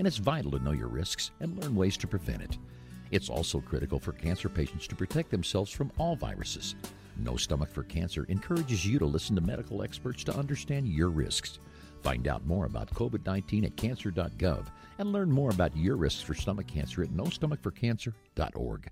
and it's vital to know your risks and learn ways to prevent it. It's also critical for cancer patients to protect themselves from all viruses. No Stomach for Cancer encourages you to listen to medical experts to understand your risks. Find out more about COVID-19 at cancer.gov and learn more about your risks for stomach cancer at nostomachforcancer.org.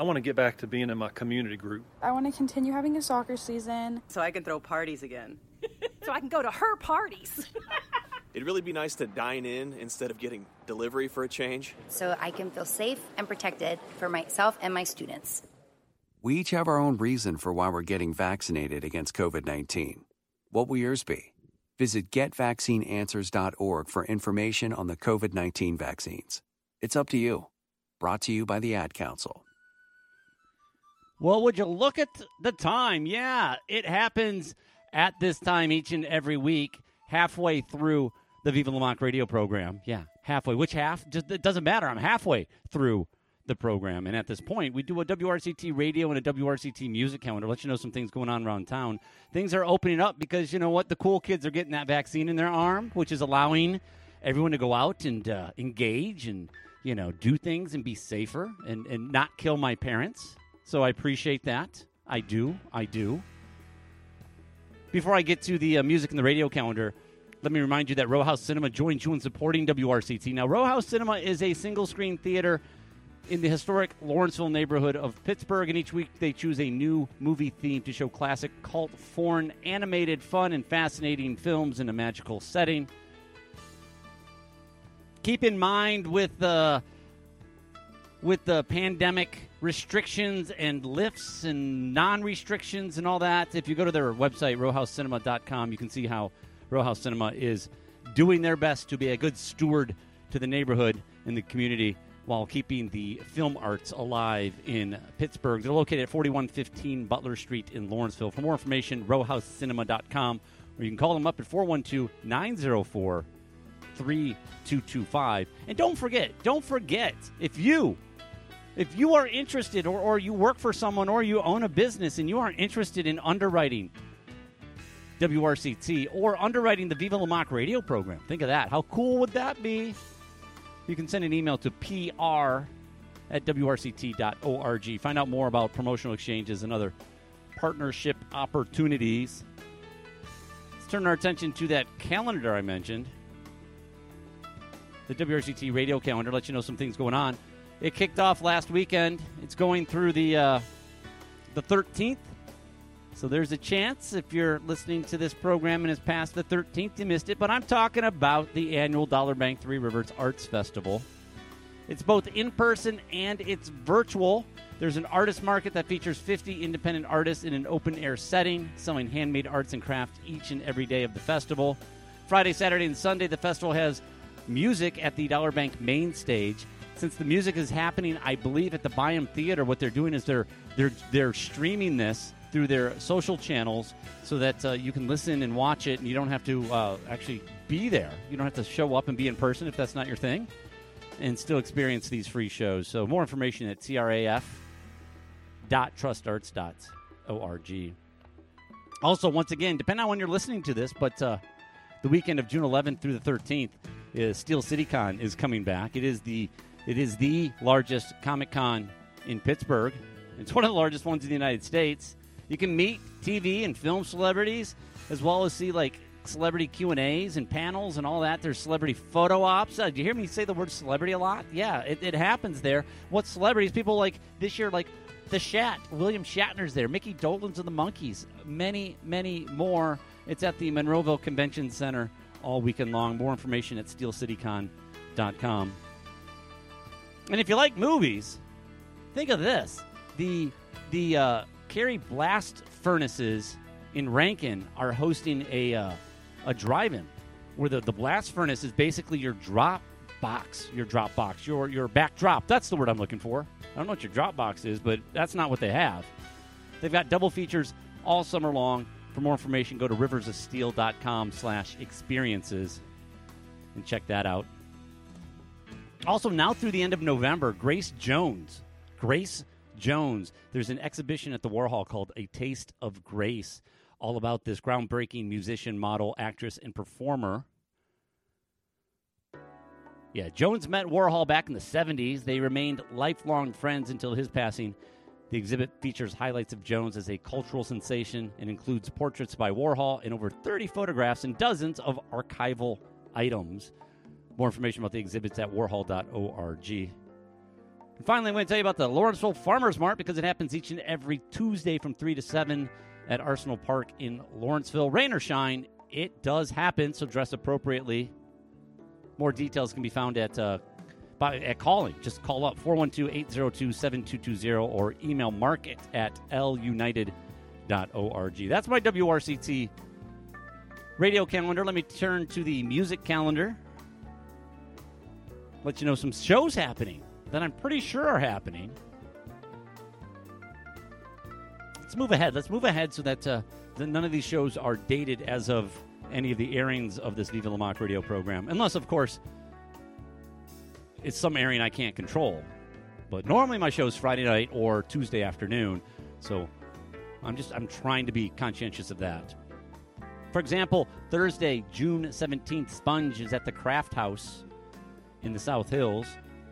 I want to get back to being in my community group. I want to continue having a soccer season. So I can throw parties again. So I can go to her parties. It'd really be nice to dine in instead of getting delivery for a change. So I can feel safe and protected for myself and my students. We each have our own reason for why we're getting vaccinated against COVID-19. What will yours be? Visit GetVaccineAnswers.org for information on the COVID-19 vaccines. It's up to you. Brought to you by the Ad Council. Well, would you look at the time? Yeah, it happens at this time each and every week, halfway through the Viva La Moque radio program. Yeah, halfway. Which half? Just, it doesn't matter. I'm halfway through the program. And at this point, we do a WRCT radio and a WRCT music calendar. Let you know some things going on around town. Things are opening up because, you know what? The cool kids are getting that vaccine in their arm, which is allowing everyone to go out and engage and, you know, do things and be safer and not kill my parents. So I appreciate that. I do. Before I get to the music and the radio calendar, let me remind you that Row House Cinema joins you in supporting WRCT. Now, Row House Cinema is a single-screen theater in the historic Lawrenceville neighborhood of Pittsburgh, and each week they choose a new movie theme to show classic, cult, foreign, animated, fun, and fascinating films in a magical setting. Keep in mind with the pandemic restrictions and lifts and non-restrictions and all that, if you go to their website, rowhousecinema.com, you can see how Row House Cinema is doing their best to be a good steward to the neighborhood and the community while keeping the film arts alive in Pittsburgh. They're located at 4115 Butler Street in Lawrenceville. For more information, rowhousecinema.com, or you can call them up at 412-904-3225. And don't forget, if you are interested or you work for someone or you own a business and you are interested in underwriting WRCT or underwriting the Viva La Moque radio program, think of that. How cool would that be? You can send an email to pr@wrct.org. Find out more about promotional exchanges and other partnership opportunities. Let's turn our attention to that calendar I mentioned. The WRCT radio calendar lets you know some things going on. It kicked off last weekend. It's going through the 13th. So there's a chance if you're listening to this program and it's past the 13th, you missed it. But I'm talking about the annual Dollar Bank Three Rivers Arts Festival. It's both in-person and it's virtual. There's an artist market that features 50 independent artists in an open-air setting, selling handmade arts and crafts each and every day of the festival. Friday, Saturday, and Sunday, the festival has music at the Dollar Bank main stage. Since the music is happening, I believe, at the Byam Theater, what they're doing is they're streaming this through their social channels so that you can listen and watch it, and you don't have to actually be there. You don't have to show up and be in person if that's not your thing, and still experience these free shows. So more information at craf.trustarts.org. Also, once again, depending on when you're listening to this, but the weekend of June 11th through the 13th, Steel City Con is coming back. It is the largest Comic-Con in Pittsburgh. It's one of the largest ones in the United States. You can meet TV and film celebrities, as well as see, like, celebrity Q&As and panels and all that. There's celebrity photo ops. Do you hear me say the word celebrity a lot? Yeah, it happens there. What celebrities? People like this year, like the Shat. William Shatner's there. Mickey Dolenz of the Monkees. Many, many more. It's at the Monroeville Convention Center all weekend long. More information at steelcitycon.com. And if you like movies, think of this. The Cary Blast Furnaces in Rankin are hosting a drive-in where the blast furnace is basically your drop box, your backdrop. That's the word I'm looking for. I don't know what your drop box is, but that's not what they have. They've got double features all summer long. For more information, go to riversofsteel.com/experiences and check that out. Also, now through the end of November, Grace Jones. There's an exhibition at the Warhol called A Taste of Grace, all about this groundbreaking musician, model, actress, and performer. Yeah, Jones met Warhol back in the 70s. They remained lifelong friends until his passing. The exhibit features highlights of Jones as a cultural sensation and includes portraits by Warhol and over 30 photographs and dozens of archival items. More information about the exhibits at warhol.org. And finally, I'm going to tell you about the Lawrenceville Farmers Mart because it happens each and every Tuesday from 3 to 7 at Arsenal Park in Lawrenceville. Rain or shine, it does happen, so dress appropriately. More details can be found at calling. Just call up 412-802-7220 or email market@lunited.org. That's my WRCT radio calendar. Let me turn to the music calendar. Let you know some shows happening that I'm pretty sure are happening. Let's move ahead so that none of these shows are dated as of any of the airings of this Viva La Mock radio program. Unless, of course, it's some airing I can't control. But normally my show's Friday night or Tuesday afternoon. So I'm trying to be conscientious of that. For example, Thursday, June 17th, Sponge is at the Craft House in the South Hills.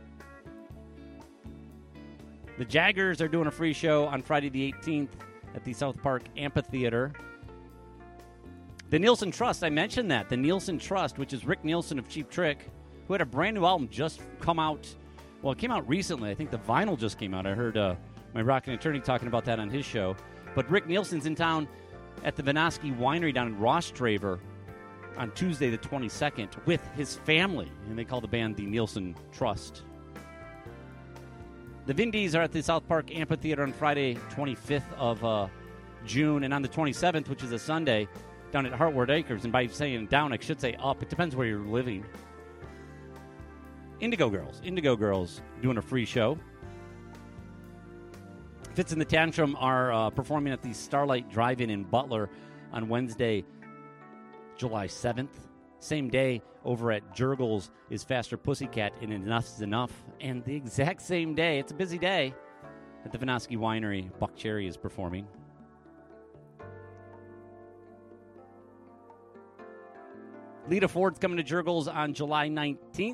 The Jaggers are doing a free show on Friday the 18th at the South Park Amphitheater. The Nielsen Trust, I mentioned that. The Nielsen Trust, which is Rick Nielsen of Cheap Trick, who had a brand new album just come out. Well, it came out recently. I think the vinyl just came out. I heard my rockin' attorney talking about that on his show. But Rick Nielsen's in town at the Vinoski Winery down in Rostraver on Tuesday the 22nd with his family. And they call the band the Nielsen Trust. The Vindies are at the South Park Amphitheater on Friday 25th of June. And on the 27th, which is a Sunday, down at Hartward Acres. And by saying down, I should say up. It depends where you're living. Indigo Girls doing a free show. Fitz and the Tantrum are performing at the Starlight Drive-In in Butler on Wednesday, July 7th. Same day over at Jurgles is Faster Pussycat in Enough's Enough. And the exact same day, it's a busy day, at the Vinoski Winery, Buck Cherry is performing. Lita Ford's coming to Jurgles on July 19th.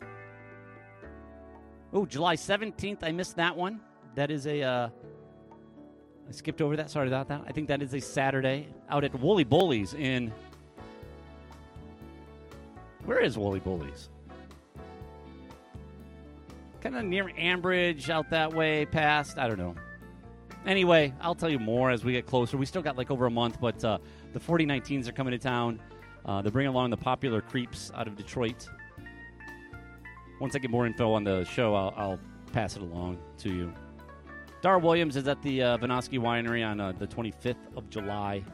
Oh, July 17th, I missed that one. That is I skipped over that. Sorry about that. I think that is a Saturday out at Woolly Bullies in... Where is Woolly Bullies? Kind of near Ambridge, out that way, past. I don't know. Anyway, I'll tell you more as we get closer. We still got like over a month, but the 4019s are coming to town. They're bringing along the Popular Creeps out of Detroit. Once I get more info on the show, I'll pass it along to you. Dar Williams is at the Vinoski Winery on the 25th of July.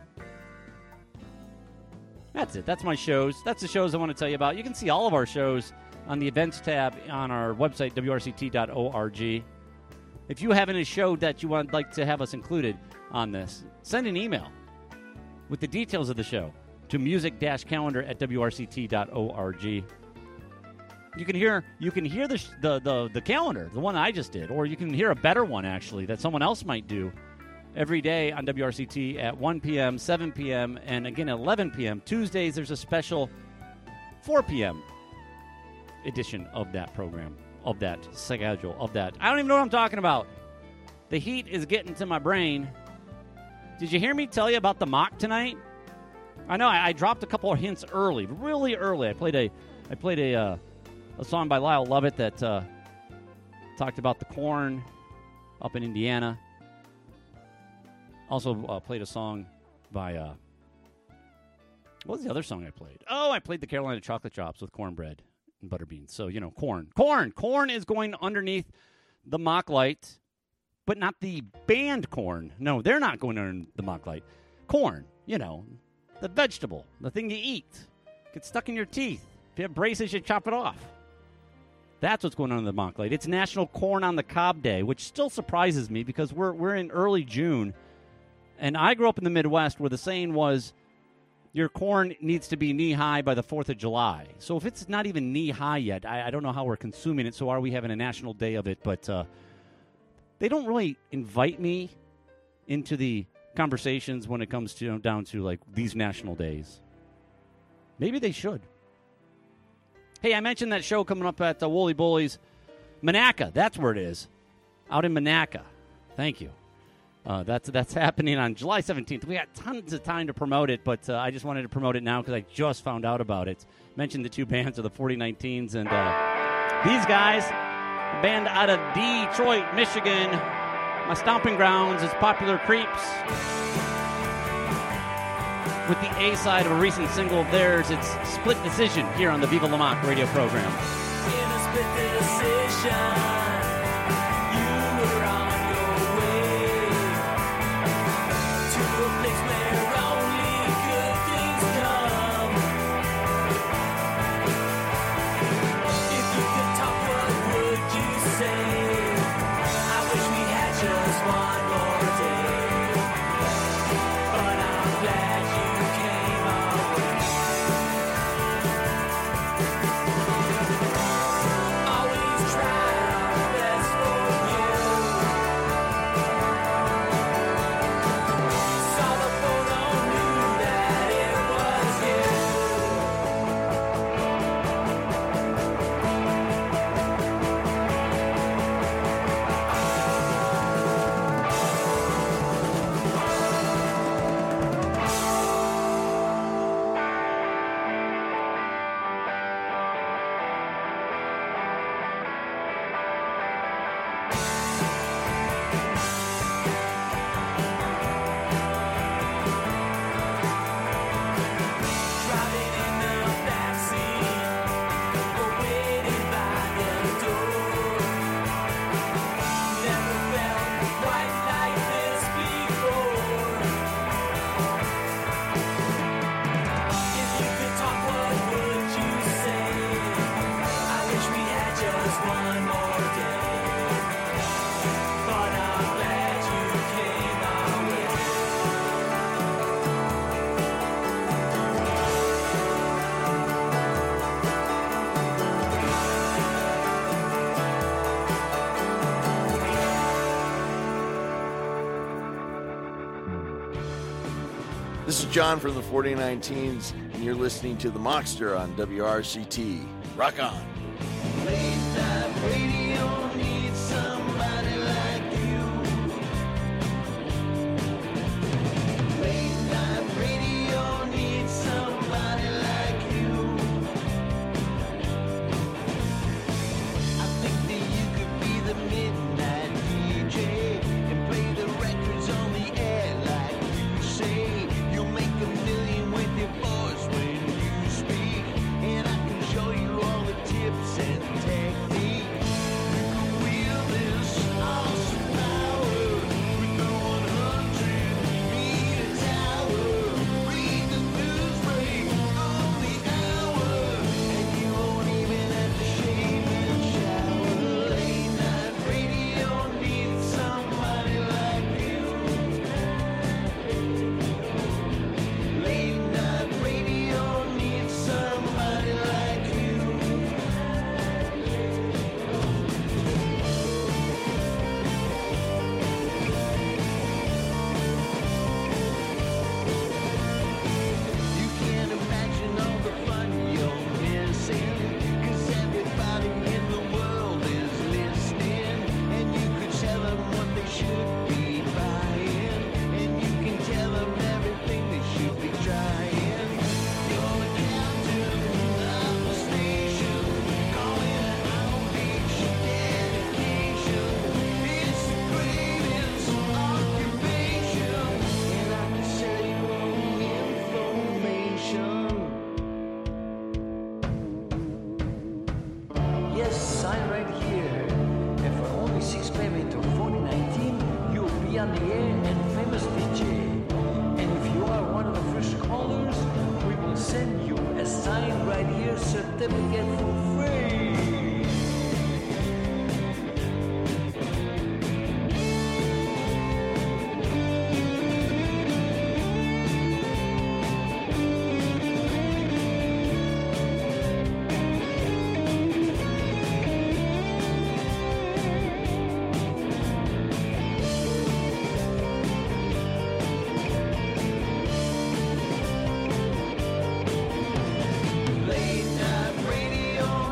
That's it. That's my shows. That's the shows I want to tell you about. You can see all of our shows on the events tab on our website, wrct.org. If you have any show that you would like to have us included on this, send an email with the details of the show to music-calendar@wrct.org. You can hear the calendar, the one I just did, or you can hear a better one, actually, that someone else might do every day on WRCT at 1 p.m., 7 p.m., and again at 11 p.m. Tuesdays, there's a special 4 p.m. edition of that program, of that schedule, of that. I don't even know what I'm talking about. The heat is getting to my brain. Did you hear me tell you about the mock tonight? I know I dropped a couple of hints early, really early. I played a song by Lyle Lovett that talked about the corn up in Indiana. Also played a song by... what was the other song I played? Oh, I played the Carolina Chocolate Drops with cornbread and butter beans. So, you know, corn. Corn is going underneath the mock light, but not the band corn. No, they're not going under the mock light. Corn, you know, the vegetable, the thing you eat. Gets stuck in your teeth. If you have braces, you chop it off. That's what's going on in the mock light. It's National Corn on the Cob Day, which still surprises me because we're in early June. And I grew up in the Midwest where the saying was, your corn needs to be knee-high by the 4th of July. So if it's not even knee-high yet, I don't know how we're consuming it, so are we having a national day of it? But they don't really invite me into the conversations when it comes to down to, like, these national days. Maybe they should. Hey, I mentioned that show coming up at Woolly Bullies. Monaca, that's where it is. Out in Monaca. Thank you. That's happening on July 17th. We got tons of time to promote it, but I just wanted to promote it now because I just found out about it. Mentioned the two bands of the 4019s, and these guys, A band out of Detroit, Michigan. My stomping grounds is Popular Creeps. With the A-side of a recent single of theirs, it's Split Decision here on the Viva La Mock radio program. In a split decision, you were on your way to a place where only good things come. If you could talk, what would you say? I wish we had just one more day, but I'm glad you came away. Always try our best for you. Saw the photo, knew that it was driving in the backseat or waiting by the door. Never felt quite like this before. If you could talk, what would you say? I wish we had just one more day, but I'm glad you came our way. This is John from the 49teens, and you're listening to The Mockster on WRCT. Rock on. Late night radio needs somebody like you. Late night radio needs somebody like you. I think that you could be the midnight DJ and play the records on the air like you say. You'll make $1 million with your voice when you speak, and I can show you all the tips and techniques. You can wield this awesome power with the 100-meter tower. Read the news break on the hour, and you won't even have to shave and shower. Late night radio needs somebody like you. Late night radio needs somebody like you. You can't imagine all the fun you're missing, 'cause everybody in the world is listening, and you could tell them what they should be buying, and you can tell them everything they should be trying. You're the captain of the station, calling it home beach dedication. It's the greatest occupation, and I can sell you all the information. Yes, I'm right here, and for only 6 payments of 4019, you'll be on the air and famous DJ. And if you are one of the first callers, we will send you a signed right here certificate for free. Late night radio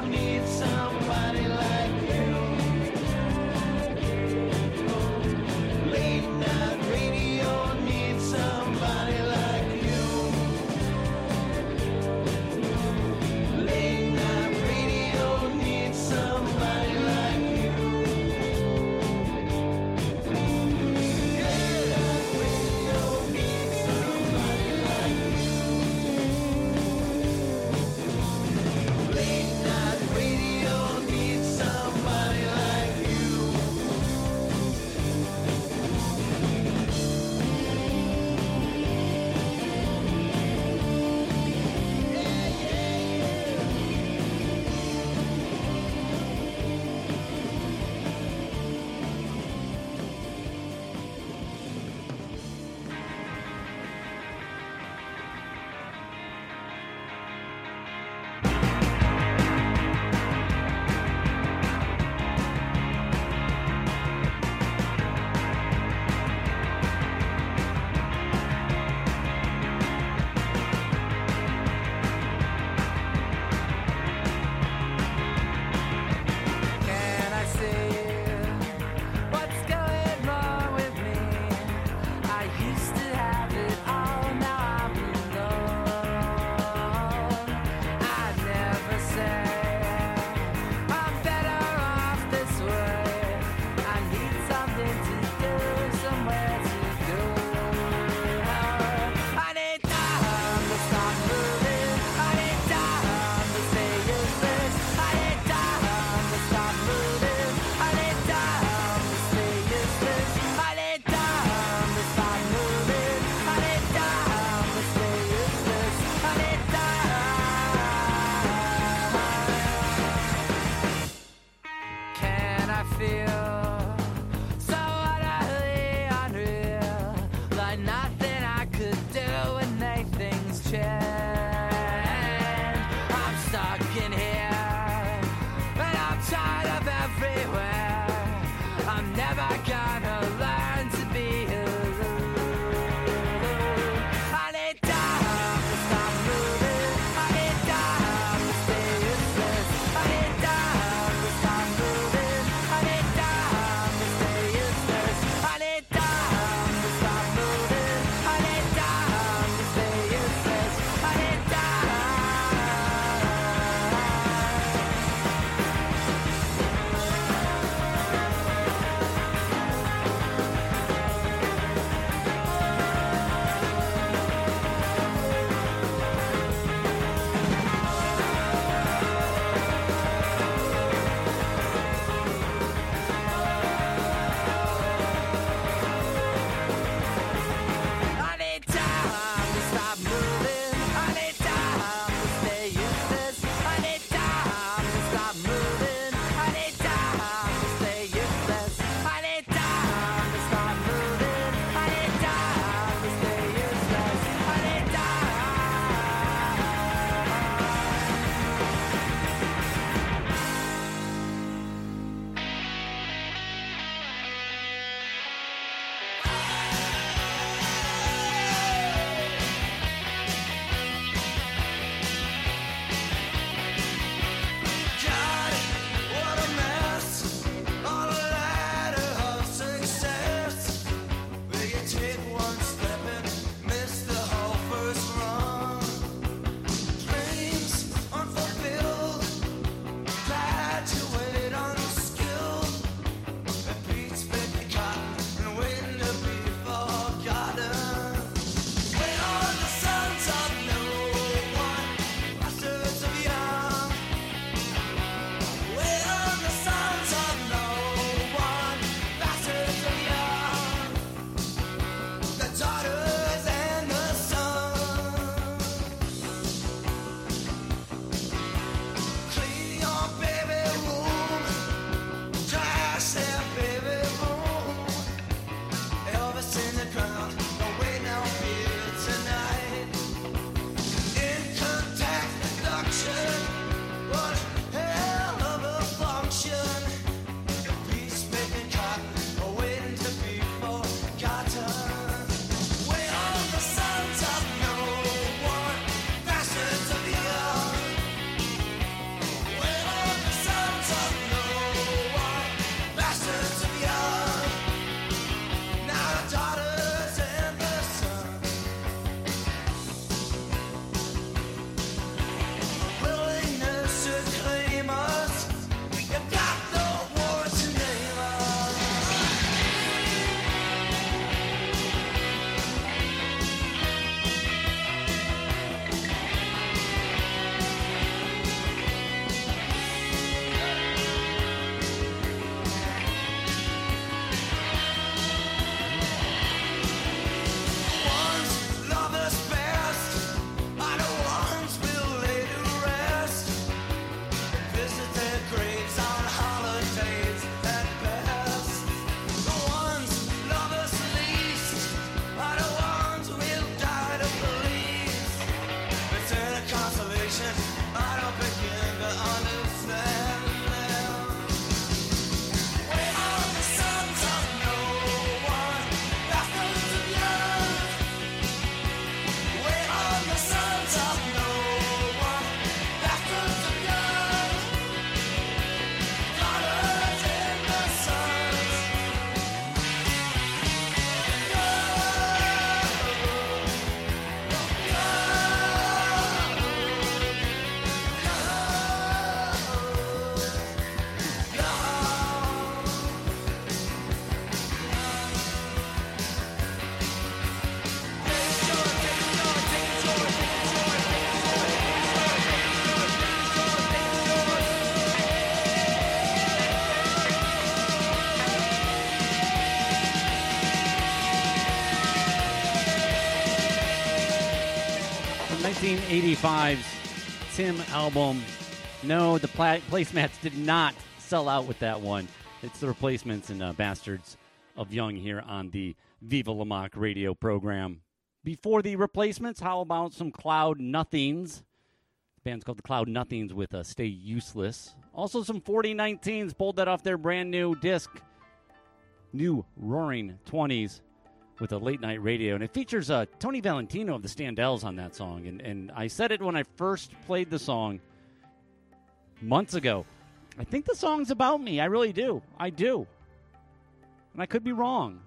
1985's Tim album. No, the Placemats did not sell out with that one. It's the Replacements and Bastards of Young here on the Viva La Mock radio program. Before the Replacements, how about some Cloud Nothings? The band's called the Cloud Nothings with Stay Useless. Also some 4019s pulled that off their brand new disc, New Roaring 20s, with a late night radio. And it features Tony Valentino of the Standells on that song. And I said it when I first played the song months ago. I think the song's about me. I really do. I do. And I could be wrong.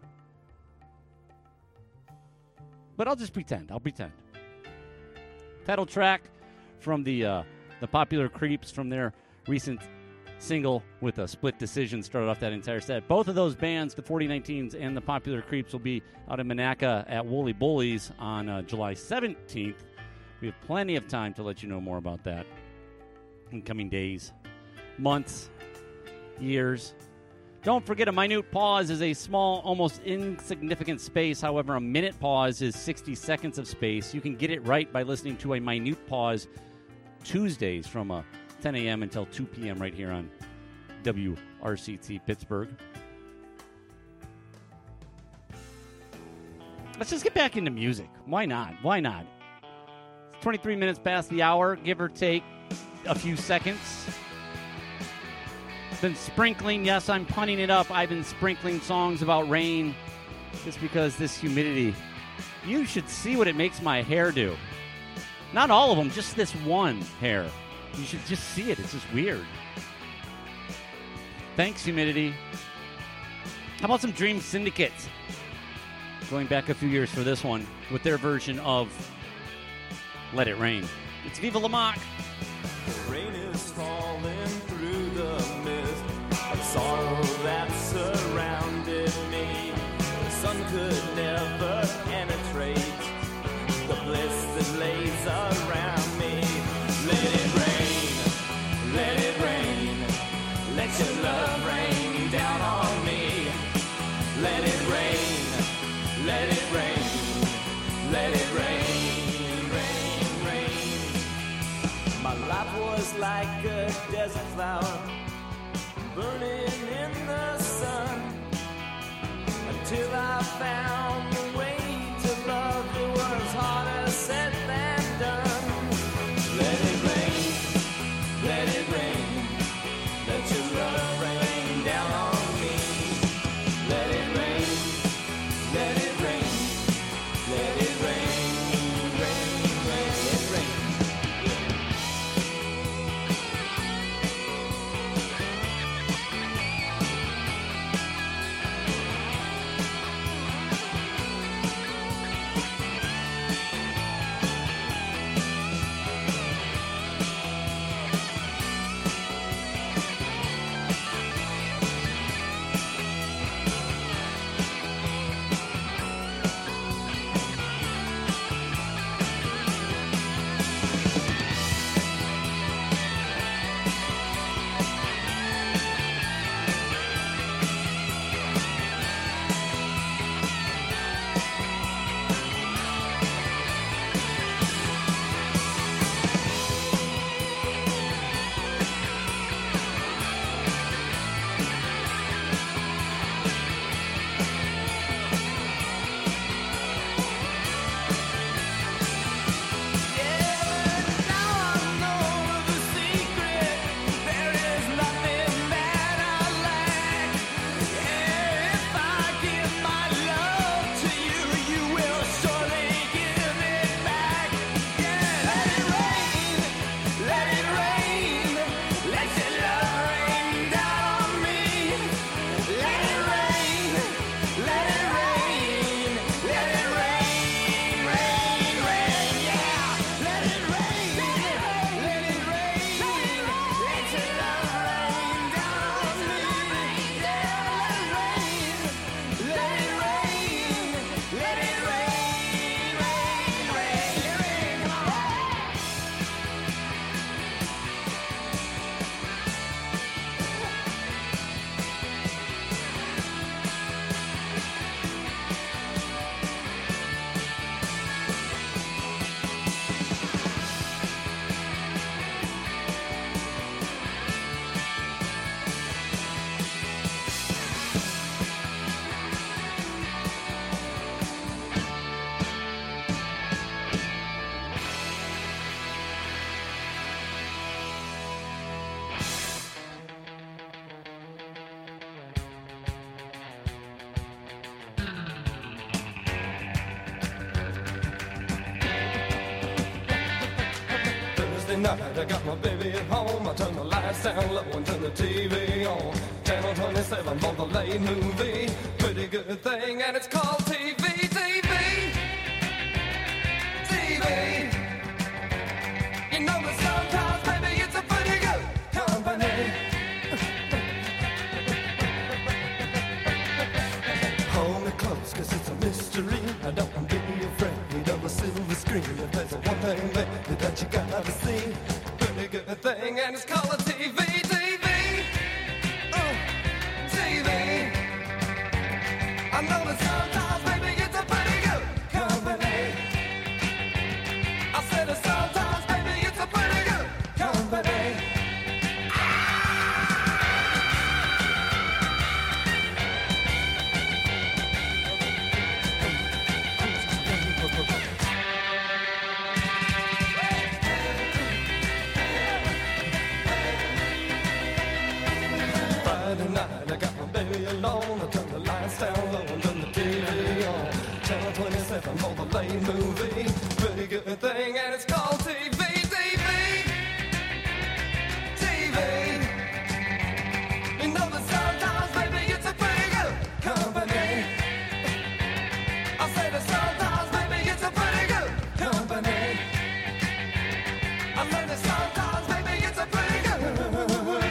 But I'll just pretend. I'll pretend. Title track from the Popular Creeps from their recent single with a Split Decision started off that entire set. Both of those bands, the 4019s and the Popular Creeps, will be out in Monaca at Woolly Bullies on July 17th. We have plenty of time to let you know more about that in coming days, months, years. Don't forget, a minute pause is a small, almost insignificant space. However, a minute pause is 60 seconds of space. You can get it right by listening to a minute pause Tuesdays from 10 a.m. until 2 p.m. right here on WRCT Pittsburgh. Let's just get back into music. Why not? Why not? It's 23 minutes past the hour, give or take a few seconds. Been sprinkling, yes, I'm punning it up. I've been sprinkling songs about rain just because this humidity. You should see what it makes my hair do. Not all of them, just this one hair. You should just see it. It's just weird. Thanks, humidity. How about some Dream Syndicate? Going back a few years for this one with their version of Let It Rain. It's Viva La Mock. The rain is falling through the mist of sorrow that surrounded me. The sun could never penetrate the bliss that lays around me. Let it rain, let it rain, let your love rain down on me. Let it rain, let it rain, let it rain, rain, rain. My life was like a desert flower, burning in the sun, until I found a way to love that was harder said than done. Let it rain, let it rain, let your love rain down on me. Let it rain, let it rain, let it rain, rain, rain, rain. night, I got my baby at home. I turn the lights down low and turn the TV on. Channel 27 on the late movie. Pretty good thing, and it's called TV. You know that sometimes, baby, it's a pretty good company. Hold me close, cause it's a mystery. I don't be afraid of a silver screen. If there's one thing, baby, that you gotta see, pretty good thing, and it's called a TV. I know that sometimes, baby, it's a pretty good company. I said that sometimes, baby, it's a pretty good company. Friday night, I got my baby alone. I turn the lights down low and turn the TV on. Channel 27 for the late movie. Pretty good thing, and it's called TV. You know that sometimes, baby, it's a pretty good company. I say that sometimes, baby, it's a pretty good company. I say that sometimes, baby, it's a pretty good company.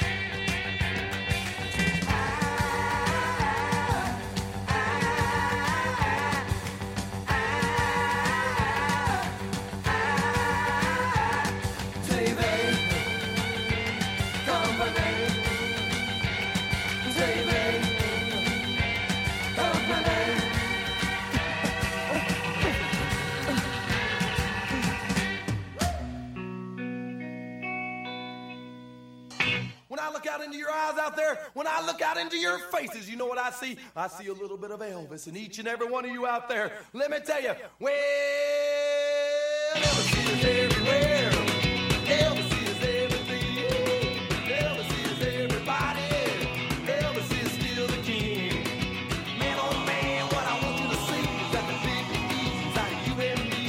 When I look out into your eyes out there, when I look out into your faces, you know what I see? I see a little bit of Elvis in each and every one of you out there. Let me tell you, well, Elvis is everywhere. Elvis is everything. Elvis is everybody. Elvis is still the king. Man, oh man, what I want you to see is that the big inside of you and me.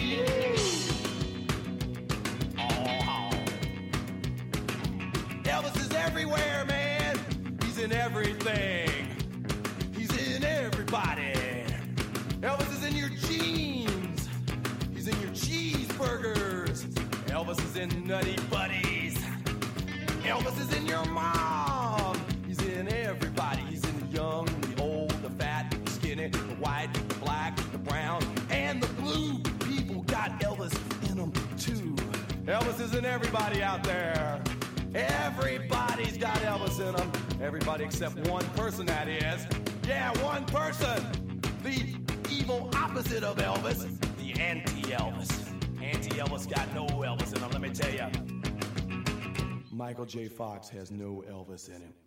Elvis is everywhere, man. He's in everything. He's in everybody. Elvis is in your jeans. He's in your cheeseburgers. Elvis is in Nutty Buddies. Elvis is in your mom. He's in everybody. He's in the young, the old, the fat, the skinny, the white, the black, the brown, and the blue. People got Elvis in them too. Elvis is in everybody out there. Everybody's got Elvis in them. Everybody except one person, that is. Yeah, one person. The evil opposite of Elvis. The anti-Elvis. Anti-Elvis got no Elvis in him, let me tell you. Michael J. Fox has no Elvis in him.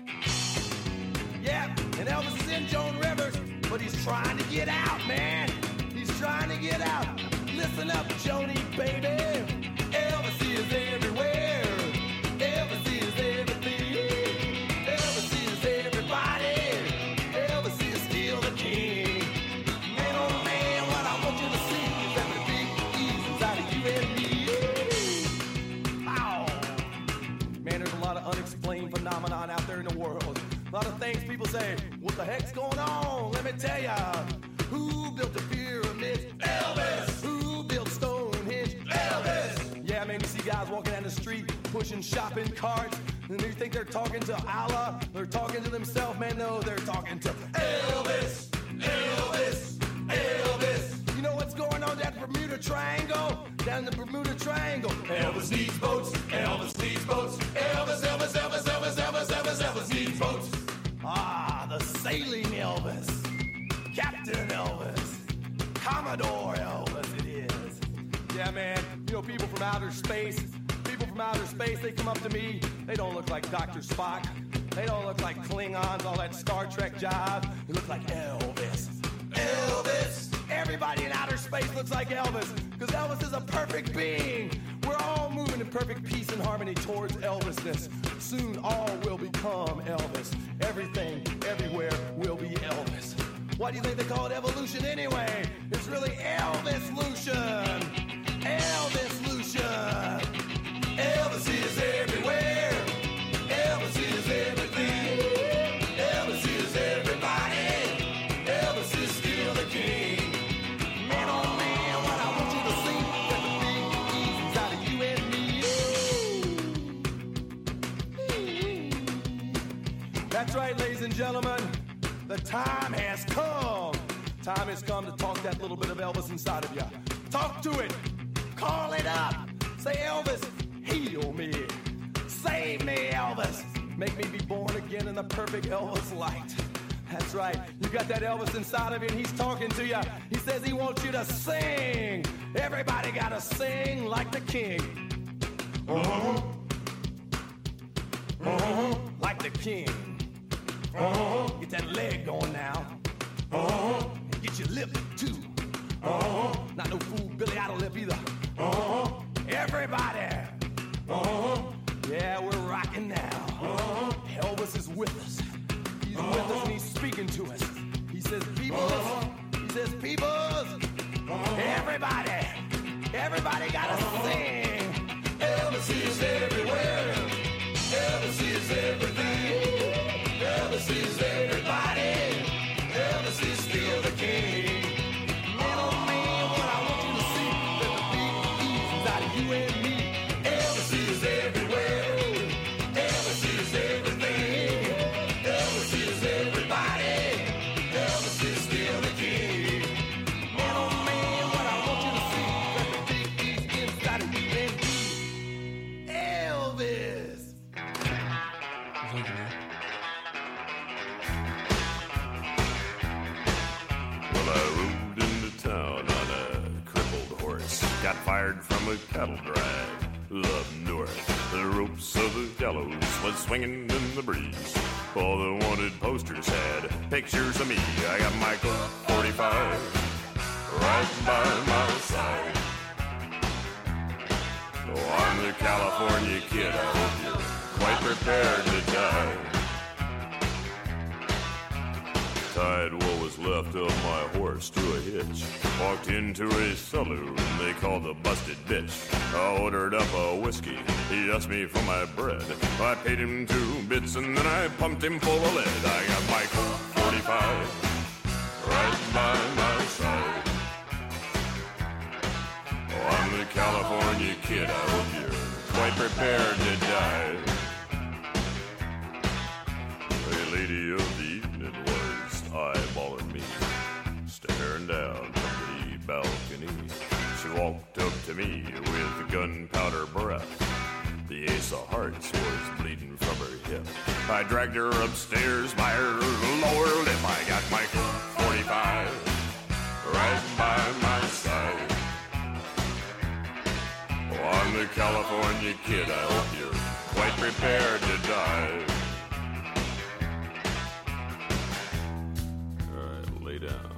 Yeah, and Elvis is in Joan Rivers, but he's trying to get out, man. He's trying to get out. Listen up, Joni, baby. Elvis is everywhere. Elvis is everything. Elvis is everybody. Elvis is still the king. Man, oh man, what I want you to see is that the big E's inside of you and me. Ow. Man, there's a lot of unexplained phenomenon out there in the world. A lot of things people say, what the heck's going on? Let me tell ya. Who built the pyramids? Elvis. Who built Stonehenge? Elvis. Yeah, man, you see guys walking down the street pushing shopping carts, and you think they're talking to Allah? They're talking to themselves, man. No, they're talking to Elvis. Elvis. Elvis. You know what's going on down the Bermuda Triangle? Down the Bermuda Triangle. Elvis needs boats. Elvis needs boats. Elvis, Elvis, Elvis, Elvis, Elvis, Elvis, Elvis needs boats. Ah, the sailing Elvis. Captain Elvis. Commodore Elvis it is. Yeah, man. You know, people from outer space, they come up to me. They don't look like Dr. Spock. They don't look like Klingons, all that Star Trek jive. They look like Elvis. Elvis! Everybody in outer space looks like Elvis, because Elvis is a perfect being. We're all moving in perfect peace and harmony towards Elvisness. Soon all will become Elvis. Everything, everywhere will be Elvis. Why do you think they call it evolution anyway? It's really Elvis-lution. Elvis-lution. That's right, ladies and gentlemen. The time has come. Time has come to talk that little bit of Elvis inside of you. Talk to it. Call it up. Say, Elvis, heal me. Save me, Elvis. Make me be born again in the perfect Elvis light. That's right. You got that Elvis inside of you, and he's talking to you. He says he wants you to sing. Everybody got to sing like the king. Like the king. Get that leg going now. Get your lip, too. Not no fool Billy Idol lip either. Everybody. Yeah, we're rocking now. Elvis is with us. He's with us and he's speaking to us. He says, peoples. He says, peoples. Everybody gotta sing. Elvis is everywhere. Elvis is everything. Elvis is everybody. Elvis is still the king. Man, oh man, what I want you to see, that the big E's inside of you and me. Elvis is everywhere. Elvis is everything. Elvis is everybody. Elvis is still the king. Man, oh man, what I want you to see, that the big E's inside of you and me. Elvis. Well, I rode into town on a crippled horse. Got fired from a cattle drive up north. The ropes of the gallows was swinging in the breeze. All the wanted posters had pictures of me. I got my Colt 45 right by my side. Oh, I'm the California kid. I hope you're quite prepared to die. Tied what was left of my horse to a hitch. Walked into a saloon they called the Busted Bitch. I ordered up a whiskey. He asked me for my bread. I paid him 2 bits and then I pumped him full of lead. I got my Colt 45 right by my side. Oh, I'm the California kid. I hope you're quite prepared to die. A lady of the evening was eyeballing me, staring down from the balcony. She walked up to me with gunpowder breath. The ace of hearts was bleeding from her hip. I dragged her upstairs by her lower lip. I got my Colt 45 right by my side. Oh, I'm the California kid. I hope you're quite prepared to die. Lay down.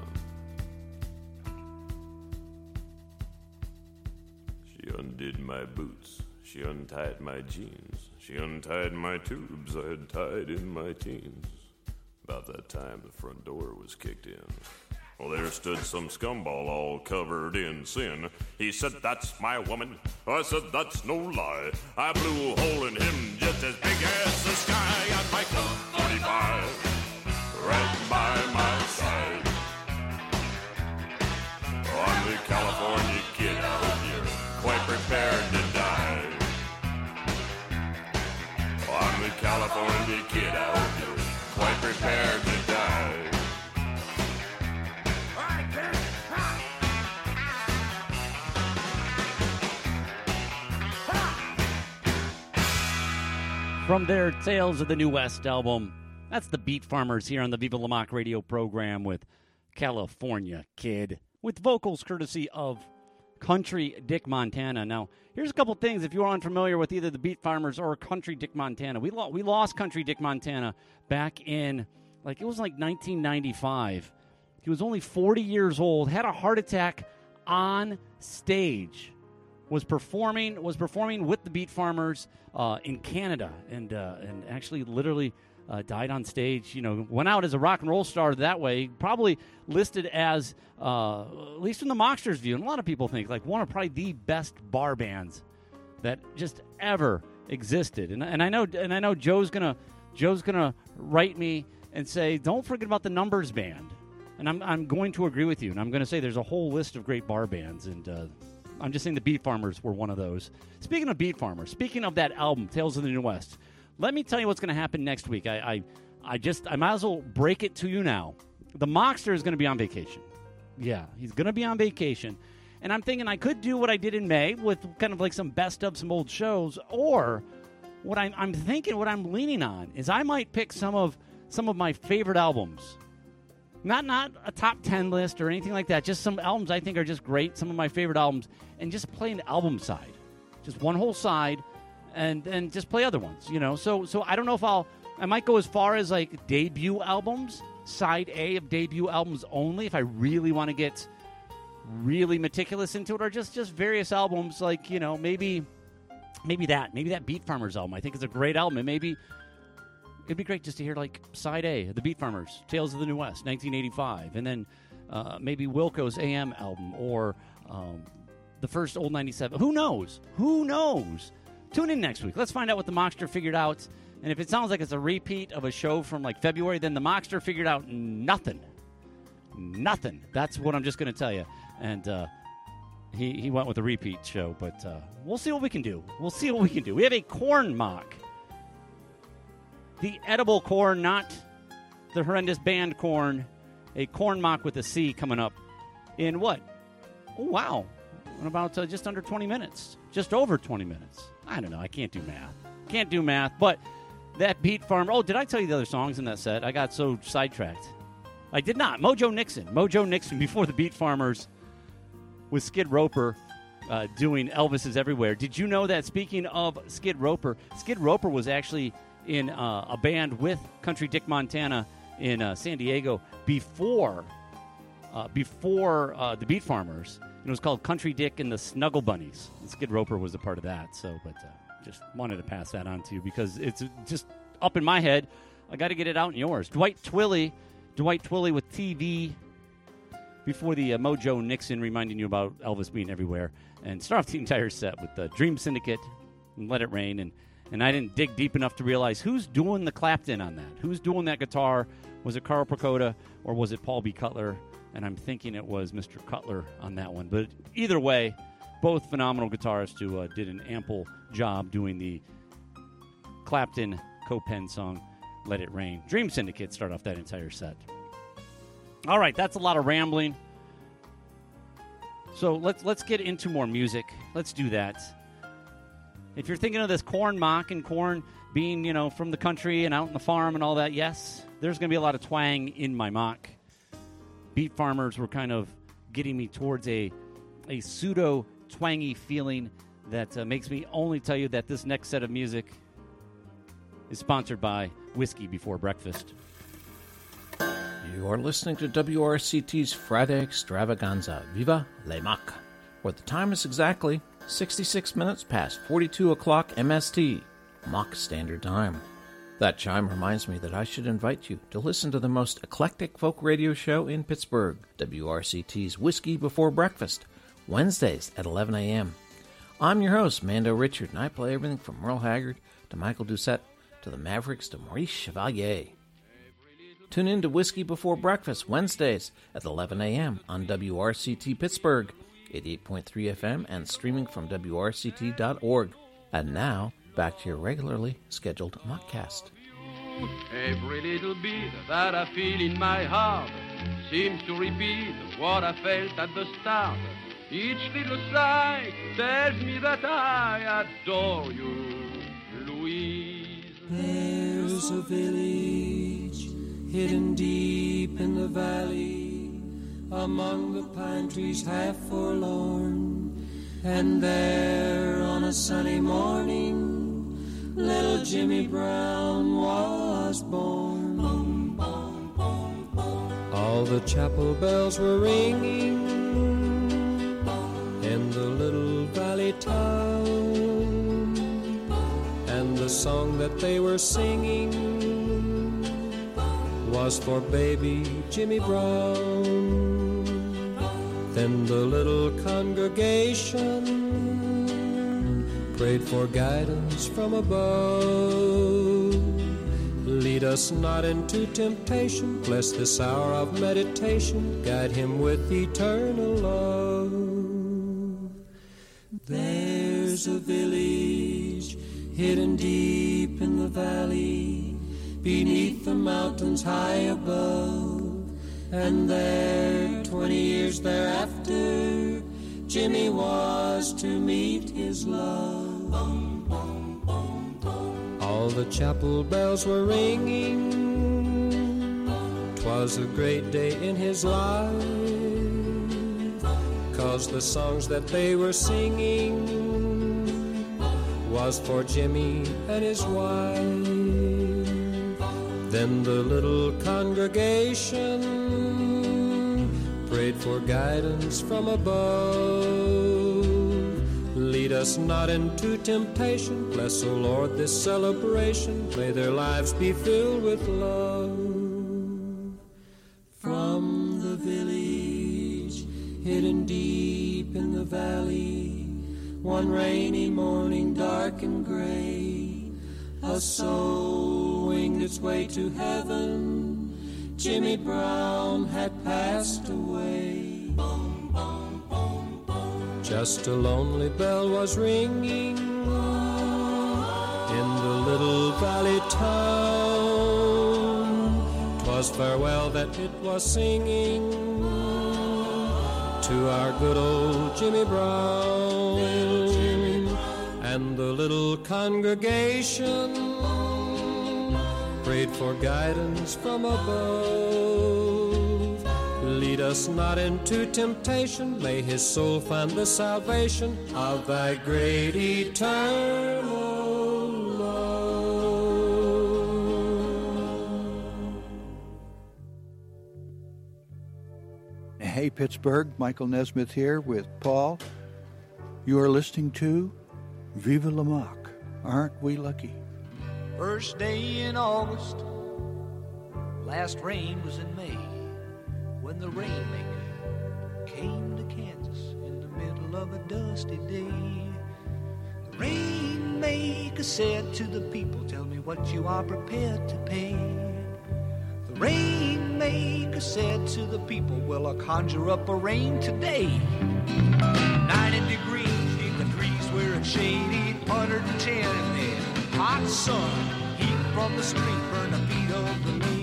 She undid my boots. She untied my jeans. She untied my tubes I had tied in my teens. About that time, the front door was kicked in. Well, there stood some scumball all covered in sin. He said, "That's my woman." I said, "That's no lie." I blew a hole in him just as big as the sky. Got my Colt 45 right by my side. Oh, I'm the California kid. I hope you're quite prepared to die. Oh, I'm the California kid. I hope you're quite prepared to die. From their Tales of the New West album, that's the Beat Farmers here on the Viva La Mock radio program with California Kid, with vocals courtesy of Country Dick Montana. Now, here's a couple things if you're unfamiliar with either the Beat Farmers or Country Dick Montana. We lost Country Dick Montana back in, it was 1995. He was only 40 years old, had a heart attack on stage. Was performing with the Beat Farmers in Canada, and actually literally died on stage. Went out as a rock and roll star that way. Probably listed as, at least in the Mockster's view, and a lot of people think one of probably the best bar bands that just ever existed. And I know Joe's gonna write me and say, don't forget about the Numbers Band. And I'm going to agree with you, and I'm going to say there's a whole list of great bar bands, and I'm just saying the Beat Farmers were one of those. Speaking of Beat Farmers, speaking of that album, Tales of the New West, let me tell you what's going to happen next week. I I might as well break it to you now. The Mockster is going to be on vacation. Yeah, he's going to be on vacation. And I'm thinking I could do what I did in May with kind of like some best of some old shows, or what I'm thinking, what I'm leaning on is I might pick some of my favorite albums. Not a top 10 list or anything like that, just some albums I think are just great, some of my favorite albums, and just play an album side. Just one whole side and just play other ones, you know. So I don't know if I might go as far as like debut albums, side A of debut albums only, if I really want to get really meticulous into it, or just various albums, like, you know, maybe that Beat Farmers album I think is a great album, and maybe it'd be great just to hear like side A, the Beat Farmers, Tales of the New West, 1985, and then maybe Wilco's AM album, or the first Old 97. Who knows? Tune in next week. Let's find out what the Mockster figured out. And if it sounds like it's a repeat of a show from like February, then the Mockster figured out nothing. That's what I'm just going to tell you. And he went with a repeat show, but we'll see what we can do. We have a corn mock. The edible corn, not the horrendous band corn. A corn mock with a C coming up in what? Oh, wow. In about just under 20 minutes. Just over 20 minutes. I don't know. I can't do math. But that Beat Farmer. Oh, did I tell you the other songs in that set? I got so sidetracked. I did not. Mojo Nixon before the Beat Farmers with Skid Roper doing Elvis Is Everywhere. Did you know that, speaking of Skid Roper was actually in a band with Country Dick Montana in San Diego before the Beat Farmers. It was called Country Dick and the Snuggle Bunnies. And Skid Roper was a part of that. So, but just wanted to pass that on to you because it's just up in my head. I got to get it out in yours. Dwight Twilley with TV before the Mojo Nixon, reminding you about Elvis being everywhere. And start off the entire set with Dream Syndicate and Let It Rain. And I didn't dig deep enough to realize who's doing the Clapton on that. Who's doing that guitar? Was it Carl Procoda or was it Paul B. Cutler? And I'm thinking it was Mr. Cutler on that one. But either way, both phenomenal guitarists who did an ample job doing the Clapton co-pen song, Let It Rain. Dream Syndicate start off that entire set. All right, that's a lot of rambling. So let's get into more music. Let's do that. If you're thinking of this corn mock and corn being, you know, from the country and out in the farm and all that, yes, there's going to be a lot of twang in my mock. Beat Farmers were kind of getting me towards a pseudo-twangy feeling that makes me only tell you that this next set of music is sponsored by Whiskey Before Breakfast. You are listening to WRCT's Friday Extravaganza, Viva Le Mac, where the time is exactly 66 minutes past 42 o'clock MST, Mock Standard Time. That chime reminds me that I should invite you to listen to the most eclectic folk radio show in Pittsburgh, WRCT's Whiskey Before Breakfast, Wednesdays at 11 a.m. I'm your host, Mando Richard, and I play everything from Merle Haggard to Michael Doucette to the Mavericks to Maurice Chevalier. Tune in to Whiskey Before Breakfast, Wednesdays at 11 a.m. on WRCT Pittsburgh, 88.3 FM, and streaming from WRCT.org. And now, back to your regularly scheduled mockcast. Every little bit that I feel in my heart seems to repeat what I felt at the start. Each little sigh tells me that I adore you, Louise. There's a village hidden deep in the valley, among the pine trees half forlorn, and there on a sunny morning, little Jimmy Brown was born. All the chapel bells were ringing in the little valley town, and the song that they were singing was for baby Jimmy Brown. Then the little congregation prayed for guidance from above. Lead us not into temptation, bless this hour of meditation, guide him with eternal love. There's a village hidden deep in the valley, beneath the mountains high above. And there, 20 years thereafter, Jimmy was to meet his love. All the chapel bells were ringing. 'Twas a great day in his life, 'cause the songs that they were singing was for Jimmy and his wife. Then the little congregation prayed for guidance from above. Lead us not into temptation. Bless, O Lord, this celebration. May their lives be filled with love. From the village, hidden deep in the valley, one rainy morning, dark and gray, a soul winged its way to heaven. Jimmy Brown had passed away. Just a lonely bell was ringing in the little valley town. 'Twas farewell that it was singing to our good old Jimmy Brown. And the little congregation prayed for guidance from above. Lead us not into temptation. May his soul find the salvation of thy great eternal love. Hey, Pittsburgh, Michael Nesmith here with Paul. You are listening to Viva La Mock. Aren't we lucky? First day in August, last rain was in May, when the Rainmaker came to Kansas in the middle of a dusty day. The Rainmaker said to the people, tell me what you are prepared to pay. The Rainmaker said to the people, well, I'll conjure up a rain today. 90 degrees in the trees where it's shady, 110 in there. Hot sun, heat from the street, burn the feet of the lady.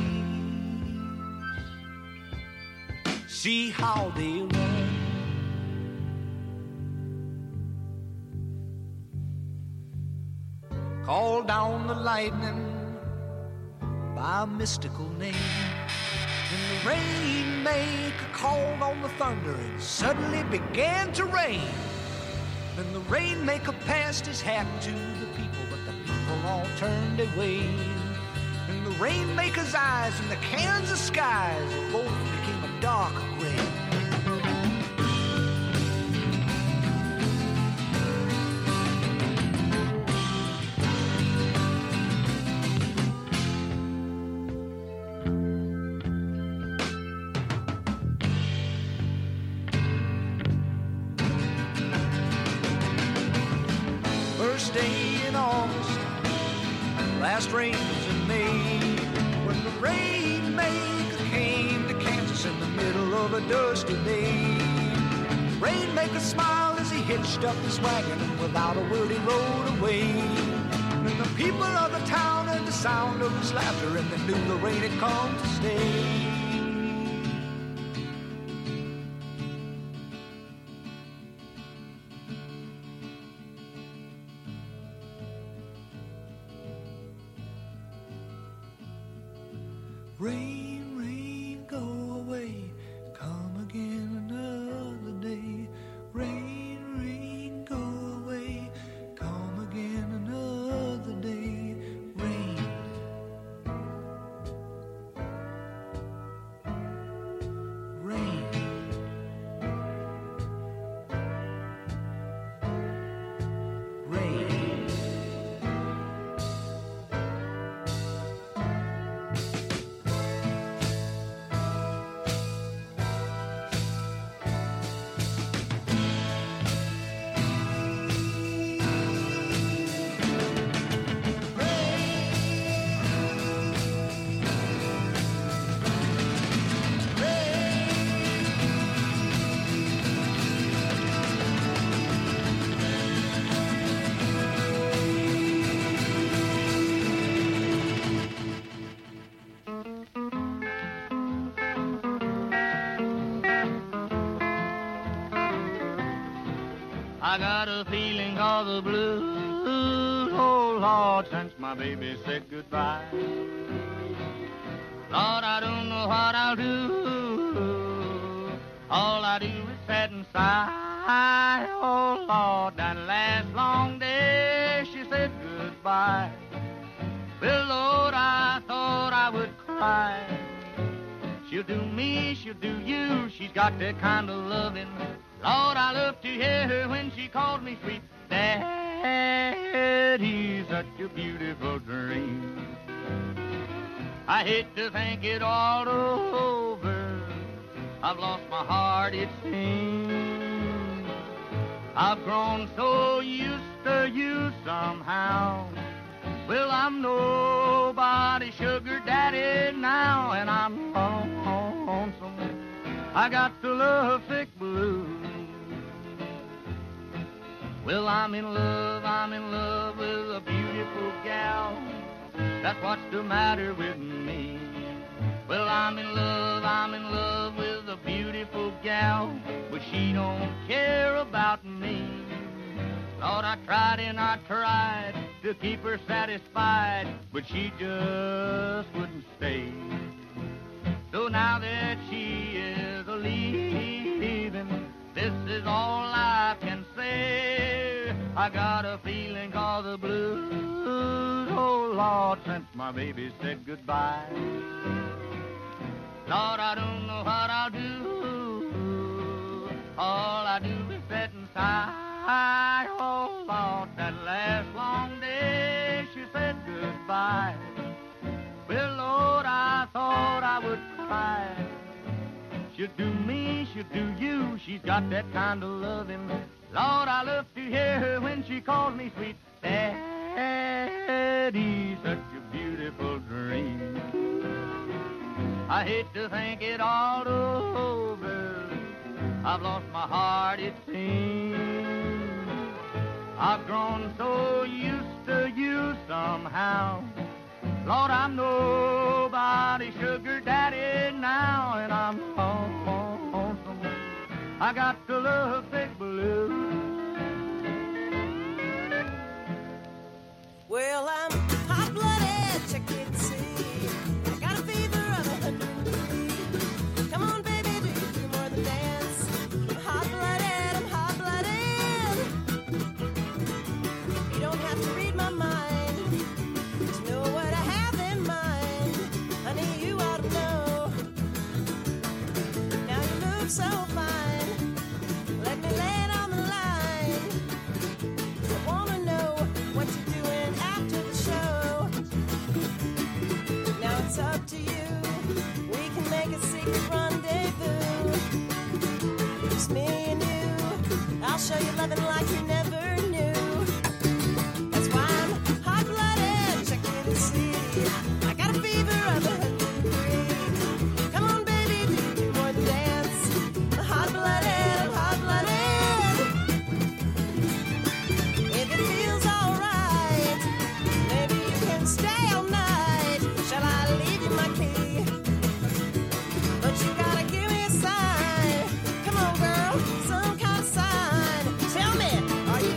See how they run. Call down the lightning by a mystical name. And the Rainmaker called on the thunder and suddenly began to rain. Then the Rainmaker passed his hat to the people, but the people all turned away. And the Rainmaker's eyes in the Kansas skies both became a dark gray. First day in August, last rain was in May, when the Rainmaker came to Kansas in the middle of a dusty day. Rainmaker smiled as he hitched up his wagon, and without a word he rode away. And the people of the town heard the sound of his laughter, and they knew the rain had come to stay. Rain, rain, go away, come again another day. Rain, rain, go away, come again another day. Rain. Rain. Rain. I got a feeling of the blues, oh Lord, since my baby said goodbye. Lord, I don't know what I'll do. All I do is sit and sigh. Oh Lord, that last long day she said goodbye. Well, Lord, I thought I would cry. She'll do me, she'll do you. She's got that kind of loving. Lord, I love to hear her when she calls me sweet Daddy. Such a beautiful dream. I hate to think it all over. I've lost my heart, it seems. I've grown so used to you somehow. Well, I'm nobody's sugar daddy now, and I'm lonesome. I got the lovesick blues. Well, I'm in love with a beautiful gal. That's what's the matter with me. Well, I'm in love with a beautiful gal, but she don't care about me. Lord, I tried and I tried to keep her satisfied, but she just wouldn't stay. So now that she is leaving, this is all I can say. I got a feeling of the blues, oh Lord, since my baby said goodbye. Lord, I don't know what I'll do. All I do is sit and sigh. Oh Lord, that last long day she said goodbye. Well, Lord, I thought I would cry. She'll do me, she'll do you. She's got that kind of loving. Lord, I love to hear her when she calls me sweet Daddy. Such a beautiful dream. I hate to think it all over. I've lost my heart, it seems. I've grown so used to you somehow. Lord, I'm nobody's sugar daddy now, and I'm lonesome. I got the lovesick blues. Well, I'm hot-blooded, check it and see. I got a fever of 103. Come on, baby, do you do more than dance? I'm hot-blooded, I'm hot-blooded. You don't have to read my mind to know what I have in mind. Honey, you ought to know. Now you look so fine. Let me lay it on the line. I wanna know what you're doing after the show. Now it's up to you. We can make a secret rendezvous. Just me and you. I'll show you loving like you never knew. That's why I'm hot-blooded. Check it and see. I got a fever of 103. Come on, baby, do more than dance. I'm hot-blooded, I'm hot-blooded. If it feels alright, maybe you can stay all night. Shall I leave you my key? But you gotta give me a sign. Come on, girl, some kind of sign. Tell me, are you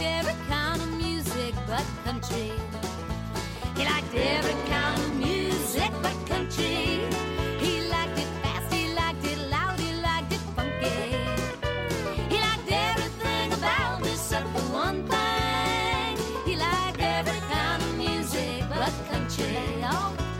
every kind of music but country. He liked every kind of music but country. He liked it fast, he liked it loud, he liked it funky. He liked everything about me except for one thing. He liked every kind of music but country. All the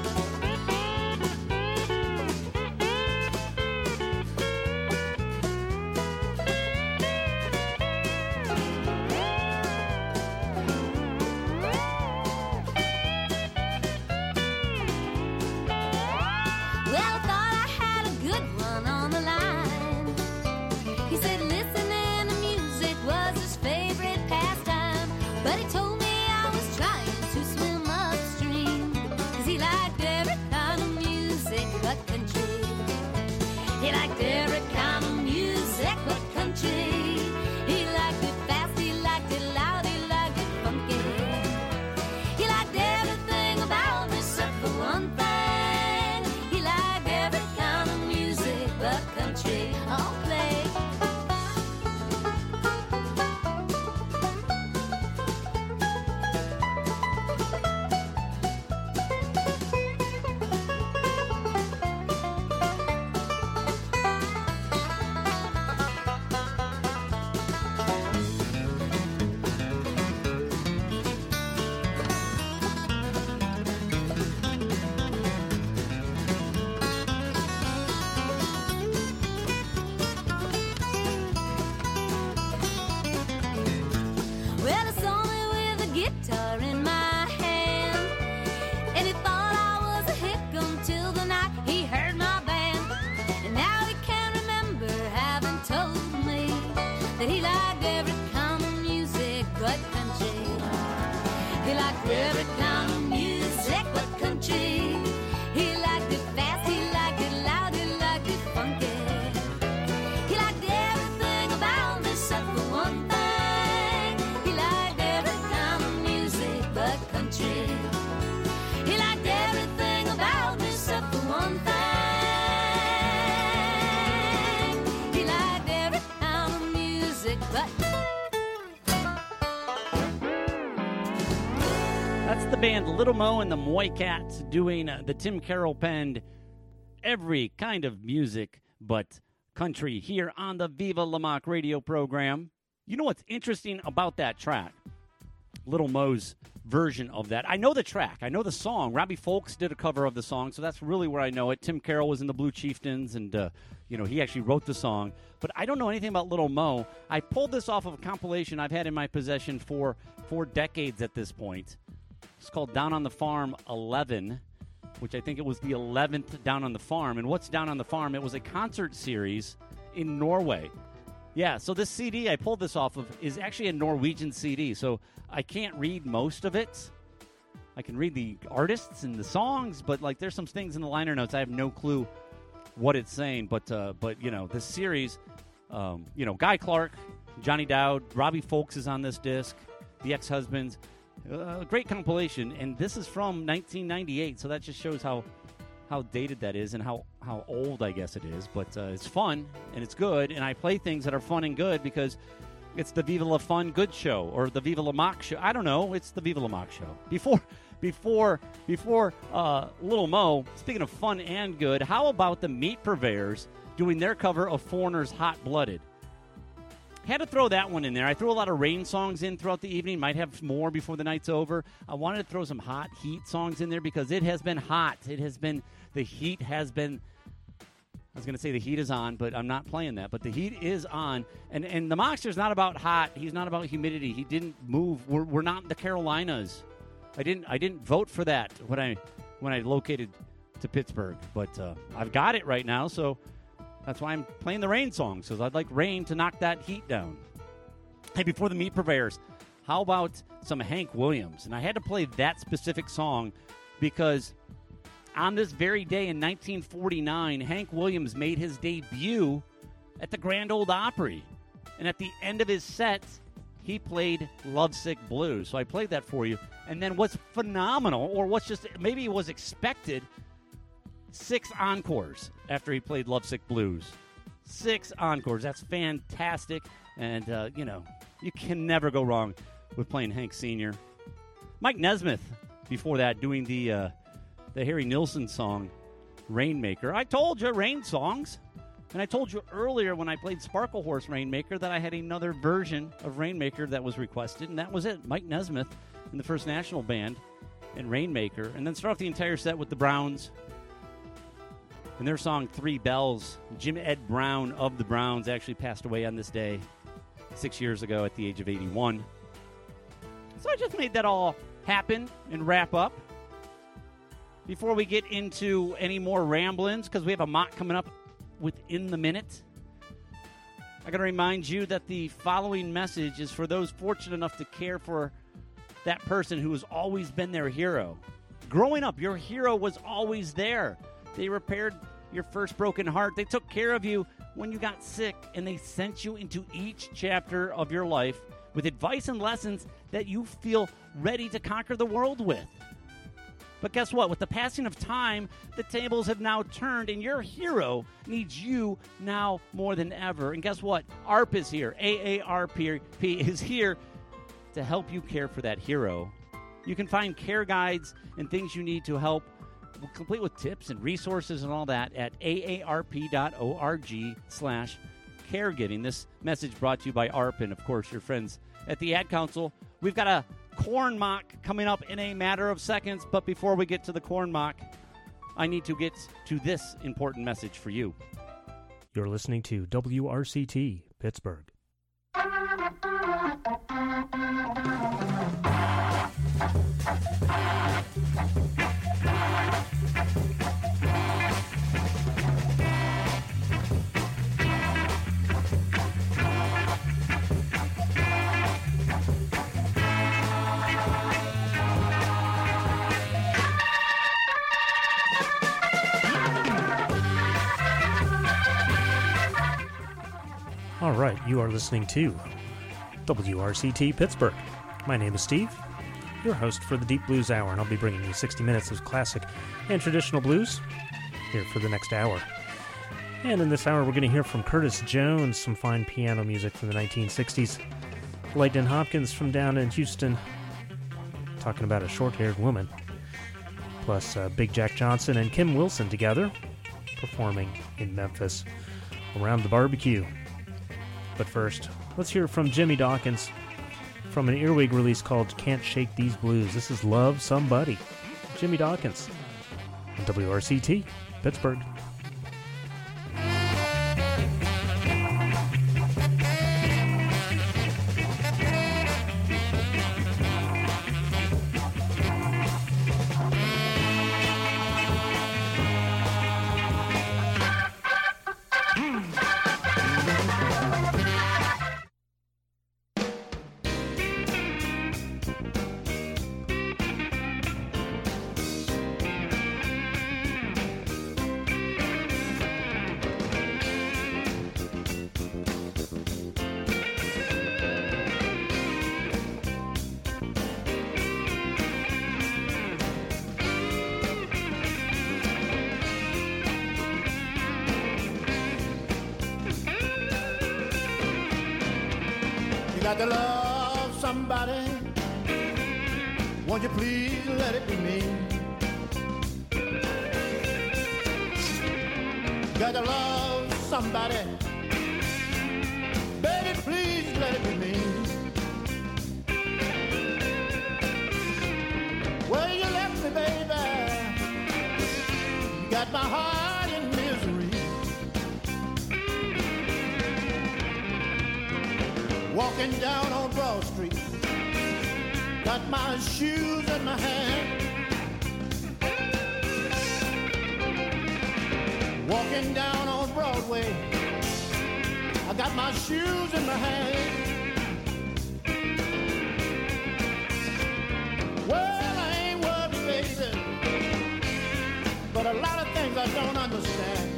the band Little Mo and the Moy Cats doing the Tim Carroll penned every kind of music but country here on the Viva La Mock radio program. You know what's interesting about that track? Little Mo's version of that. I know the track. I know the song. Robbie Folks did a cover of the song, so that's really where I know it. Tim Carroll was in the Blue Chieftains, and he actually wrote the song. But I don't know anything about Little Mo. I pulled this off of a compilation I've had in my possession for 4 decades at this point. It's called Down on the Farm 11, which I think it was the 11th Down on the Farm. And what's Down on the Farm? It was a concert series in Norway. Yeah, so this CD I pulled this off of is actually a Norwegian CD, so I can't read most of it. I can read the artists and the songs, but there's some things in the liner notes I have no clue what it's saying. But this series, Guy Clark, Johnny Dowd, Robbie Folks is on this disc, the Ex-Husbands. Great compilation, and this is from 1998, so that just shows how dated that is and how old I guess it is. But it's fun, and it's good, and I play things that are fun and good because it's the Viva La Fun Good Show, or the Viva La Mock Show. I don't know, it's the Viva La Mock Show. Before Little Mo, speaking of fun and good, how about the Meat Purveyors doing their cover of Foreigner's Hot Blooded? Had to throw that one in there. I threw a lot of rain songs in throughout the evening. Might have more before the night's over. I wanted to throw some hot heat songs in there because it has been hot. The heat has been, I was going to say the heat is on, but I'm not playing that. But the heat is on. And the Mockster's not about hot. He's not about humidity. He didn't move. We're not in the Carolinas. I didn't vote for that when I located to Pittsburgh. But I've got it right now, so that's why I'm playing the rain songs, because I'd like rain to knock that heat down. Hey, before the Meat Purveyors, how about some Hank Williams? And I had to play that specific song because on this very day in 1949, Hank Williams made his debut at the Grand Ole Opry. And at the end of his set, he played Lovesick Blues. So I played that for you. And then what's phenomenal, or what's just maybe was expected, 6 encores after he played Lovesick Blues. 6 encores. That's fantastic. And, You can never go wrong with playing Hank Sr. Mike Nesmith, before that, doing the Harry Nilsson song, Rainmaker. I told you, rain songs. And I told you earlier when I played Sparkle Horse Rainmaker that I had another version of Rainmaker that was requested, and that was it. Mike Nesmith and the First National Band and Rainmaker. And then start off the entire set with the Browns and their song 3 Bells. Jim Ed Brown of the Browns actually passed away on this day 6 years ago at the age of 81. So I just made that all happen and wrap up. Before we get into any more ramblings, because we have a mock coming up within the minute, I got to remind you that the following message is for those fortunate enough to care for that person who has always been their hero. Growing up, your hero was always there. They repaired your first broken heart. They took care of you when you got sick, and they sent you into each chapter of your life with advice and lessons that you feel ready to conquer the world with. But guess what? With the passing of time, the tables have now turned, and your hero needs you now more than ever. And guess what? AARP is here. AARP is here to help you care for that hero. You can find care guides and things you need to help, complete with tips and resources and all that, at aarp.org/caregiving. This message brought to you by AARP and, of course, your friends at the Ad Council. We've got a corn mock coming up in a matter of seconds, but before we get to the corn mock, I need to get to this important message for you. You're listening to WRCT Pittsburgh. All right, you are listening to WRCT Pittsburgh. My name is Steve, your host for the Deep Blues Hour, and I'll be bringing you 60 minutes of classic and traditional blues here for the next hour. And in this hour, we're going to hear from Curtis Jones, some fine piano music from the 1960s. Lightnin' Hopkins from down in Houston, talking about a short-haired woman. Plus Big Jack Johnson and Kim Wilson together, performing in Memphis around the barbecue. But first, let's hear from Jimmy Dawkins from an Earwig release called Can't Shake These Blues. This is Love Somebody. Jimmy Dawkins on WRCT, Pittsburgh. Got to love somebody, won't you please let it be me? Got to love somebody, baby, please let it be me. Well, you left me, baby, you got my heart in misery. Walking down on Broad Street, got my shoes in my hand. Walking down on Broadway, I got my shoes in my hand. Well, I ain't worried, baby, but a lot of things I don't understand.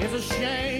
It's a shame